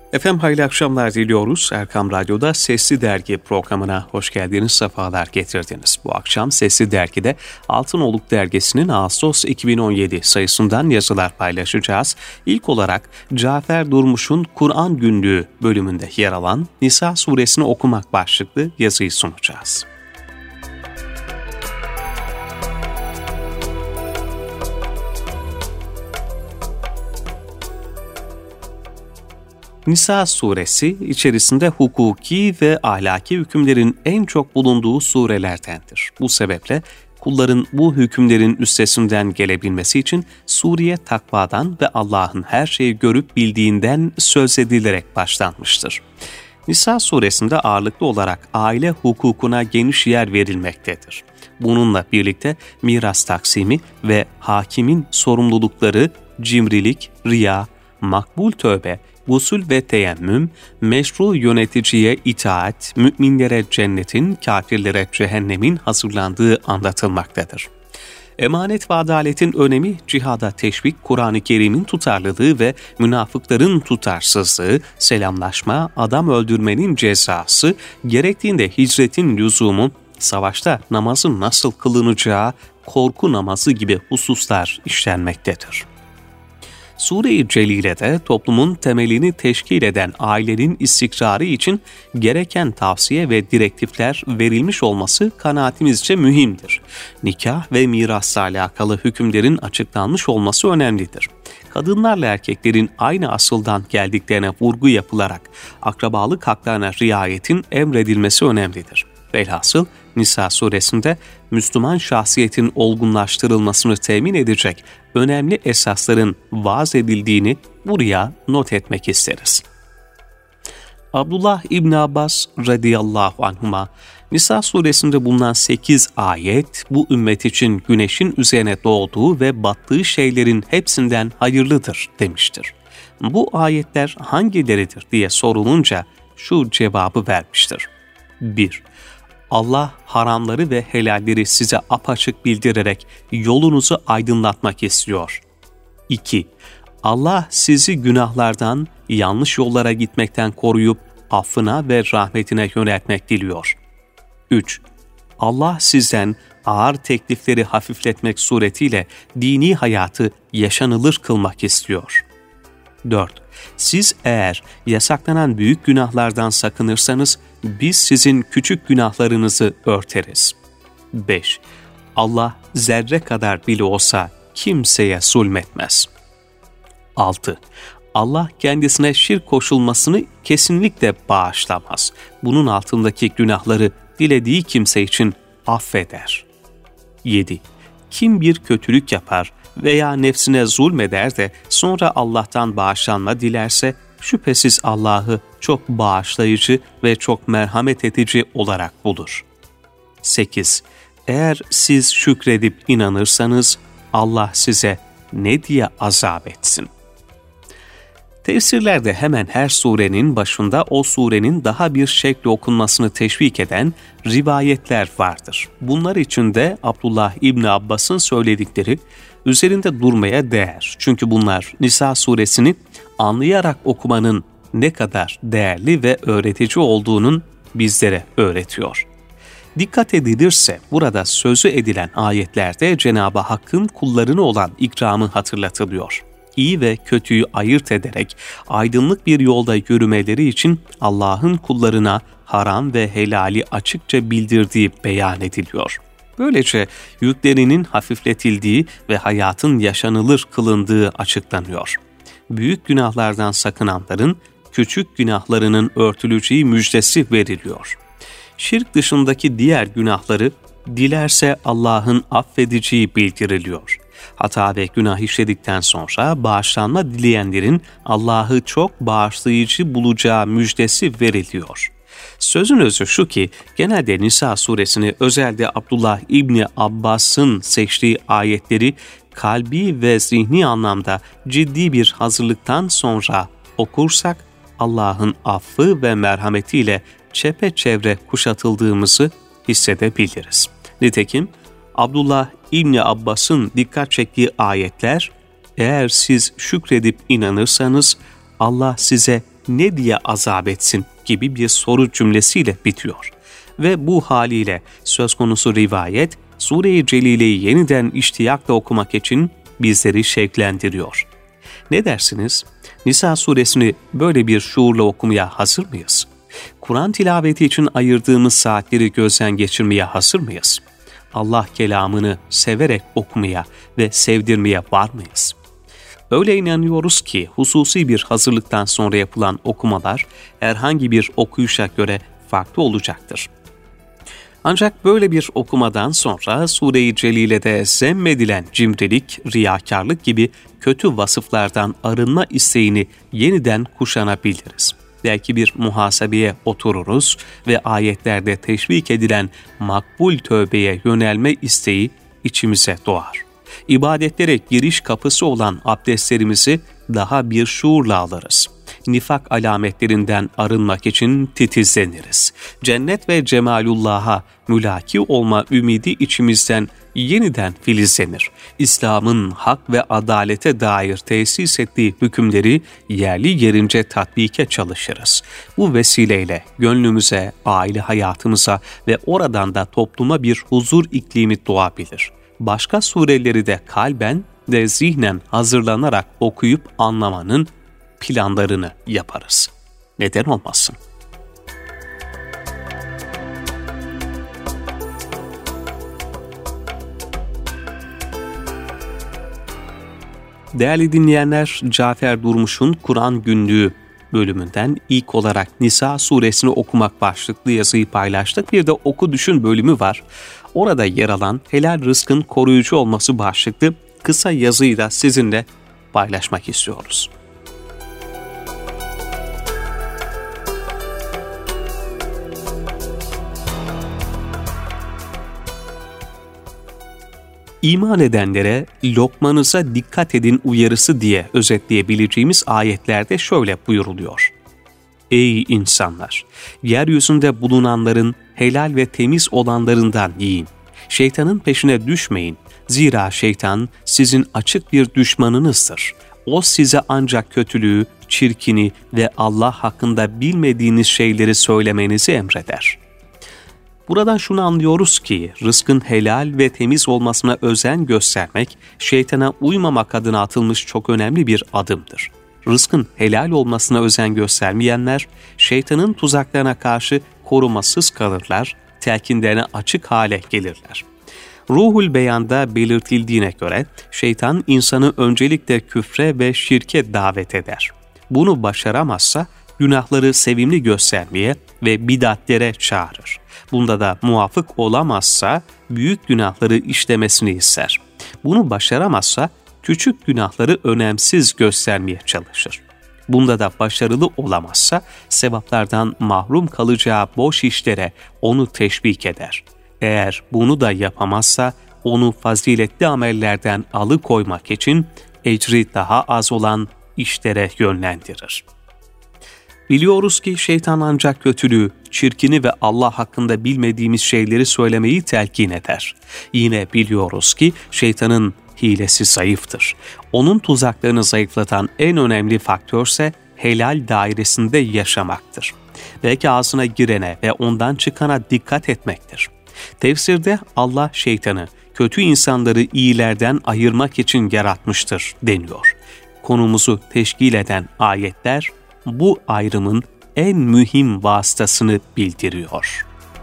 Efendim hayırlı akşamlar diliyoruz. Erkam Radyo'da Sesli Dergi programına hoş geldiniz, sefalar getirdiniz. Bu akşam Sesli Dergi'de Altınoluk Dergisi'nin Ağustos 2017 sayısından yazılar paylaşacağız. İlk olarak Cafer Durmuş'un Kur'an Günlüğü bölümünde yer alan Nisa suresini okumak başlıklı yazıyı sunacağız. Nisa suresi içerisinde hukuki ve ahlaki hükümlerin en çok bulunduğu surelerdendir. Bu sebeple kulların bu hükümlerin üstesinden gelebilmesi için sureye takvadan ve Allah'ın her şeyi görüp bildiğinden söz edilerek başlanmıştır. Nisa suresinde ağırlıklı olarak aile hukukuna geniş yer verilmektedir. Bununla birlikte miras taksimi ve hakimin sorumlulukları, cimrilik, riya, makbul tövbe, gusül ve teyemmüm, meşru yöneticiye itaat, müminlere cennetin, kafirlere cehennemin hazırlandığı anlatılmaktadır. Emanet ve adaletin önemi, cihada teşvik, Kur'an-ı Kerim'in tutarlılığı ve münafıkların tutarsızlığı, selamlaşma, adam öldürmenin cezası, gerektiğinde hicretin lüzumu, savaşta namazın nasıl kılınacağı, korku namazı gibi hususlar işlenmektedir. Sure-i Celile'de toplumun temelini teşkil eden ailenin istikrarı için gereken tavsiye ve direktifler verilmiş olması kanaatimizce mühimdir. Nikah ve mirasla alakalı hükümlerin açıklanmış olması önemlidir. Kadınlarla erkeklerin aynı asıldan geldiklerine vurgu yapılarak akrabalık haklarına riayetin emredilmesi önemlidir. Velhasıl Nisa suresinde Müslüman şahsiyetin olgunlaştırılmasını temin edecek önemli esasların vaaz edildiğini buraya not etmek isteriz. Abdullah İbn Abbas radıyallahu anhuma, Nisa suresinde bulunan 8 ayet bu ümmet için güneşin üzerine doğduğu ve battığı şeylerin hepsinden hayırlıdır demiştir. Bu ayetler hangileridir diye sorulunca şu cevabı vermiştir. 1. Allah haramları ve helalleri size apaçık bildirerek yolunuzu aydınlatmak istiyor. 2. Allah sizi günahlardan, yanlış yollara gitmekten koruyup affına ve rahmetine yöneltmek diliyor. 3. Allah sizden ağır teklifleri hafifletmek suretiyle dini hayatı yaşanılır kılmak istiyor. 4. Siz eğer yasaklanan büyük günahlardan sakınırsanız biz sizin küçük günahlarınızı örteriz. 5. Allah zerre kadar bile olsa kimseye zulmetmez. 6. Allah kendisine şirk koşulmasını kesinlikle bağışlamaz. Bunun altındaki günahları dilediği kimse için affeder. 7. Kim bir kötülük yapar veya nefsine zulmeder de sonra Allah'tan bağışlanma dilerse şüphesiz Allah'ı çok bağışlayıcı ve çok merhamet edici olarak bulur. 8. Eğer siz şükredip inanırsanız Allah size ne diye azap etsin? Tefsirlerde hemen her surenin başında o surenin daha bir şekli okunmasını teşvik eden rivayetler vardır. Bunlar içinde Abdullah İbni Abbas'ın söyledikleri üzerinde durmaya değer. Çünkü bunlar Nisa suresini anlayarak okumanın ne kadar değerli ve öğretici olduğunun bizlere öğretiyor. Dikkat edilirse burada sözü edilen ayetlerde Cenab-ı Hakk'ın kullarına olan ikramı hatırlatılıyor. İyi ve kötüyü ayırt ederek aydınlık bir yolda yürümeleri için Allah'ın kullarına haram ve helali açıkça bildirdiği beyan ediliyor. Böylece yüklerinin hafifletildiği ve hayatın yaşanılır kılındığı açıklanıyor. Büyük günahlardan sakınanların küçük günahlarının örtüleceği müjdesi veriliyor. Şirk dışındaki diğer günahları dilerse Allah'ın affedeceği bildiriliyor. Hata ve günah işledikten sonra bağışlanma dileyenlerin Allah'ı çok bağışlayıcı bulacağı müjdesi veriliyor. Sözün özü şu ki, genelde Nisa suresini özelde Abdullah İbni Abbas'ın seçtiği ayetleri kalbi ve zihni anlamda ciddi bir hazırlıktan sonra okursak, Allah'ın affı ve merhametiyle çepeçevre kuşatıldığımızı hissedebiliriz. Nitekim Abdullah İbni Abbas'ın dikkat çektiği ayetler, eğer siz şükredip inanırsanız Allah size ne diye azap etsin gibi bir soru cümlesiyle bitiyor. Ve bu haliyle söz konusu rivayet, Sure-i Celile'yi yeniden iştiyakla okumak için bizleri şevklendiriyor. Ne dersiniz? Nisa suresini böyle bir şuurla okumaya hazır mıyız? Kur'an tilaveti için ayırdığımız saatleri gözden geçirmeye hazır mıyız? Allah kelamını severek okumaya ve sevdirmeye var mıyız? Öyle inanıyoruz ki hususi bir hazırlıktan sonra yapılan okumalar herhangi bir okuyuşa göre farklı olacaktır. Ancak böyle bir okumadan sonra Sure-i Celile'de zemmedilen cimrilik, riyakarlık gibi kötü vasıflardan arınma isteğini yeniden kuşanabiliriz. Belki bir muhasebeye otururuz ve ayetlerde teşvik edilen makbul tövbeye yönelme isteği içimize doğar. İbadetlere giriş kapısı olan abdestlerimizi daha bir şuurla alırız. Nifak alametlerinden arınmak için titizleniriz. Cennet ve cemalullah'a mülaki olma ümidi içimizden yeniden filizlenir. İslam'ın hak ve adalete dair tesis ettiği hükümleri yerli yerince tatbike çalışırız. Bu vesileyle gönlümüze, aile hayatımıza ve oradan da topluma bir huzur iklimi doğabilir. Başka sureleri de kalben ve zihnen hazırlanarak okuyup anlamanın planlarını yaparız. Neden olmasın? Değerli dinleyenler, Cafer Durmuş'un Kur'an Günlüğü bölümünden ilk olarak Nisa suresini okumak başlıklı yazıyı paylaştık. Bir de Oku Düşün bölümü var. Orada yer alan helal rızkın koruyucu olması başlıklı kısa yazıyı da sizinle paylaşmak istiyoruz. İman edenlere lokmanıza dikkat edin uyarısı diye özetleyebileceğimiz ayetlerde şöyle buyuruluyor. Ey insanlar! Yeryüzünde bulunanların helal ve temiz olanlarından yiyin. Şeytanın peşine düşmeyin. Zira şeytan sizin açık bir düşmanınızdır. O size ancak kötülüğü, çirkini ve Allah hakkında bilmediğiniz şeyleri söylemenizi emreder. Buradan şunu anlıyoruz ki rızkın helal ve temiz olmasına özen göstermek, şeytana uymamak adına atılmış çok önemli bir adımdır. Rızkın helal olmasına özen göstermeyenler, şeytanın tuzaklarına karşı korumasız kalırlar, telkinlerine açık hale gelirler. Ruhul Beyan'da belirtildiğine göre şeytan insanı öncelikle küfre ve şirke davet eder. Bunu başaramazsa günahları sevimli göstermeye ve bid'atlere çağırır. Bunda da muvafık olamazsa büyük günahları işlemesini ister. Bunu başaramazsa küçük günahları önemsiz göstermeye çalışır. Bunda da başarılı olamazsa sevaplardan mahrum kalacağı boş işlere onu teşvik eder. Eğer bunu da yapamazsa onu faziletli amellerden alıkoymak için ecri daha az olan işlere yönlendirir. Biliyoruz ki şeytan ancak kötülüğü, çirkini ve Allah hakkında bilmediğimiz şeyleri söylemeyi telkin eder. Yine biliyoruz ki şeytanın hilesi zayıftır. Onun tuzaklarını zayıflatan en önemli faktörse helal dairesinde yaşamaktır. Belki ağzına girene ve ondan çıkana dikkat etmektir. Tefsirde Allah şeytanı, kötü insanları iyilerden ayırmak için yaratmıştır deniyor. Konumuzu teşkil eden ayetler bu ayrımın en mühim vasıtasını bildiriyor.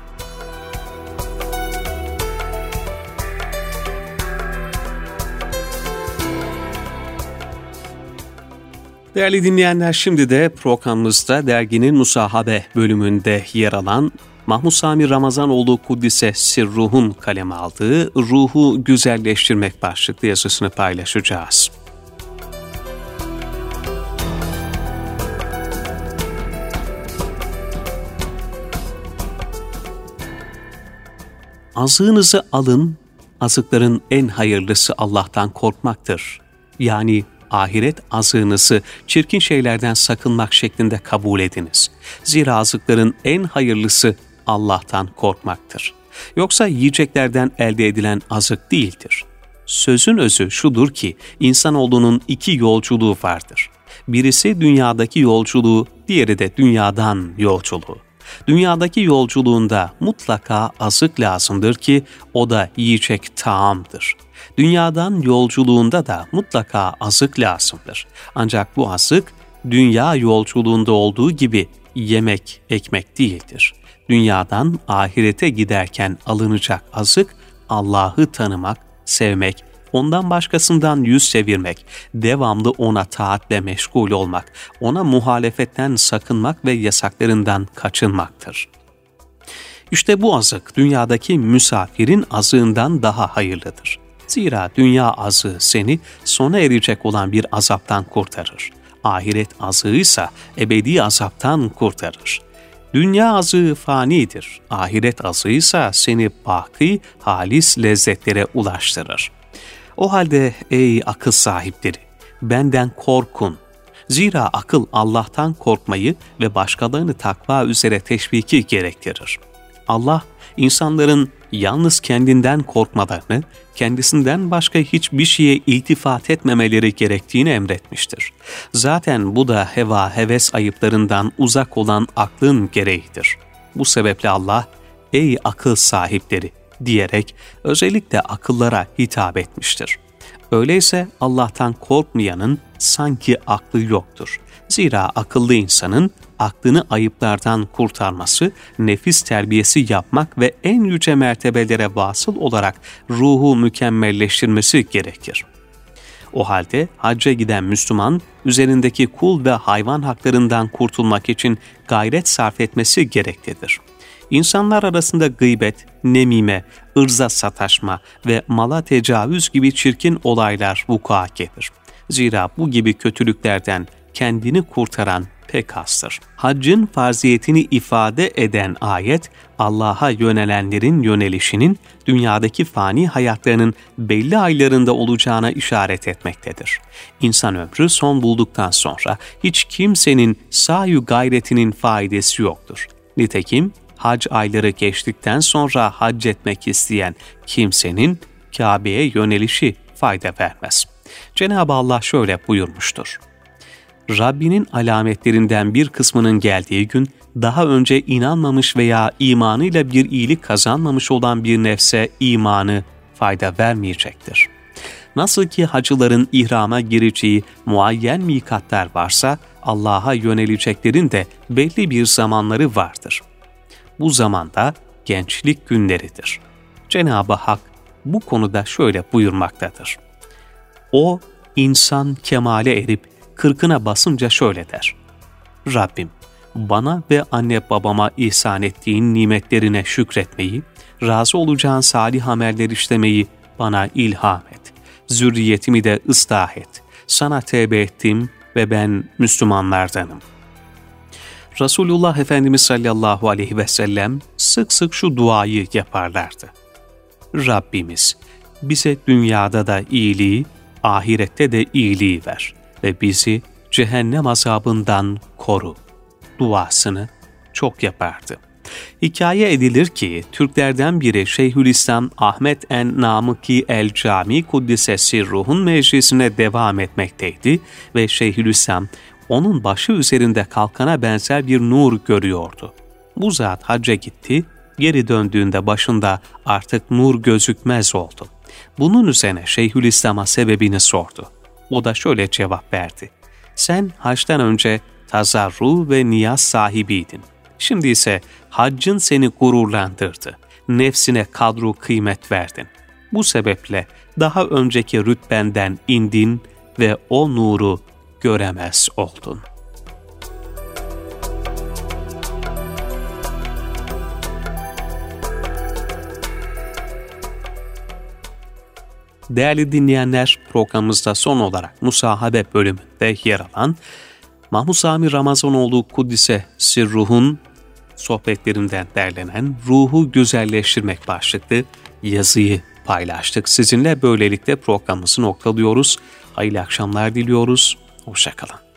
Değerli dinleyenler, şimdi de programımızda derginin Musahabe bölümünde yer alan Mahmud Sami Ramazanoğlu Kuddise Sirruh'un kaleme aldığı Ruhu Güzelleştirmek başlıklı yazısını paylaşacağız. Azığınızı alın, azıkların en hayırlısı Allah'tan korkmaktır. Yani ahiret azığınızı çirkin şeylerden sakınmak şeklinde kabul ediniz. Zira azıkların en hayırlısı Allah'tan korkmaktır. Yoksa yiyeceklerden elde edilen azık değildir. Sözün özü şudur ki insanoğlunun iki yolculuğu vardır. Birisi dünyadaki yolculuğu, diğeri de dünyadan yolculuğu. Dünyadaki yolculuğunda mutlaka azık lazımdır ki o da yiyecek taamdır. Dünyadan yolculuğunda da mutlaka azık lazımdır. Ancak bu azık dünya yolculuğunda olduğu gibi yemek, ekmek değildir. Dünyadan ahirete giderken alınacak azık Allah'ı tanımak, sevmek, ondan başkasından yüz çevirmek, devamlı ona taatle meşgul olmak, ona muhalefetten sakınmak ve yasaklarından kaçınmaktır. İşte bu azık dünyadaki misafirin azığından daha hayırlıdır. Zira dünya azığı seni sona erecek olan bir azaptan kurtarır. Ahiret azığı ise ebedi azaptan kurtarır. Dünya azığı fanidir, ahiret azığı ise seni baki, halis lezzetlere ulaştırır. O halde ey akıl sahipleri, benden korkun. Zira akıl Allah'tan korkmayı ve başkalarını takva üzere teşviki gerektirir. Allah, insanların yalnız kendinden korkmalarını, kendisinden başka hiçbir şeye iltifat etmemeleri gerektiğini emretmiştir. Zaten bu da heva, heves ayıplarından uzak olan aklın gereğidir. Bu sebeple Allah, ey akıl sahipleri diyerek özellikle akıllara hitap etmiştir. Öyleyse Allah'tan korkmayanın sanki aklı yoktur. Zira akıllı insanın aklını ayıplardan kurtarması, nefis terbiyesi yapmak ve en yüce mertebelere vasıl olarak ruhu mükemmelleştirmesi gerekir. O halde hacca giden Müslüman, üzerindeki kul ve hayvan haklarından kurtulmak için gayret sarf etmesi gereklidir. İnsanlar arasında gıybet, nemime, ırza sataşma ve mala tecavüz gibi çirkin olaylar vuku'a gelir. Zira bu gibi kötülüklerden kendini kurtaran pek azdır. Haccın farziyetini ifade eden ayet, Allah'a yönelenlerin yönelişinin dünyadaki fani hayatlarının belli aylarında olacağına işaret etmektedir. İnsan ömrü son bulduktan sonra hiç kimsenin sa'yu gayretinin faydası yoktur. Nitekim hac ayları geçtikten sonra hac etmek isteyen kimsenin Kabe'ye yönelişi fayda vermez. Cenab-ı Allah şöyle buyurmuştur: Rabbinin alametlerinden bir kısmının geldiği gün, daha önce inanmamış veya imanıyla bir iyilik kazanmamış olan bir nefse imanı fayda vermeyecektir. Nasıl ki hacıların ihrama gireceği muayyen mikatlar varsa, Allah'a yöneleceklerin de belli bir zamanları vardır. Bu zamanda gençlik günleridir. Cenab-ı Hak bu konuda şöyle buyurmaktadır: O, insan kemale erip 40'ına basınca şöyle der: Rabbim, bana ve anne babama ihsan ettiğin nimetlerine şükretmeyi, razı olacağın salih ameller işlemeyi bana ilham et. Zürriyetimi de ıslah et. Sana tevbe ettim ve ben Müslümanlardanım. Resulullah Efendimiz sallallahu aleyhi ve sellem sık sık şu duayı yaparlardı: Rabbimiz, bize dünyada da iyiliği, ahirette de iyiliği ver ve bizi cehennem azabından koru duasını çok yapardı. Hikaye edilir ki Türklerden biri Şeyhülislam Ahmet en-Namıki el-Cami Kuddisesi Ruh'un meclisine devam etmekteydi ve Şeyhülislam onun başı üzerinde kalkana benzer bir nur görüyordu. Bu zat hacca gitti, geri döndüğünde başında artık nur gözükmez oldu. Bunun üzerine Şeyhülislam'a sebebini sordu. O da şöyle cevap verdi: Sen haçtan önce tazarru ve niyaz sahibiydin. Şimdi ise haccın seni gururlandırdı. Nefsine kadru kıymet verdin. Bu sebeple daha önceki rütbenden indin ve o nuru göremez oldun. Değerli dinleyenler, programımızda son olarak Musahabe bölümünde yer alan Mahmud Sami Ramazanoğlu Kuddise Sirruh'un sohbetlerinden derlenen Ruhu Güzelleştirmek başlıklı yazıyı paylaştık. Sizinle böylelikle programımızı noktalıyoruz. Hayırlı akşamlar diliyoruz. Hoşça kalın.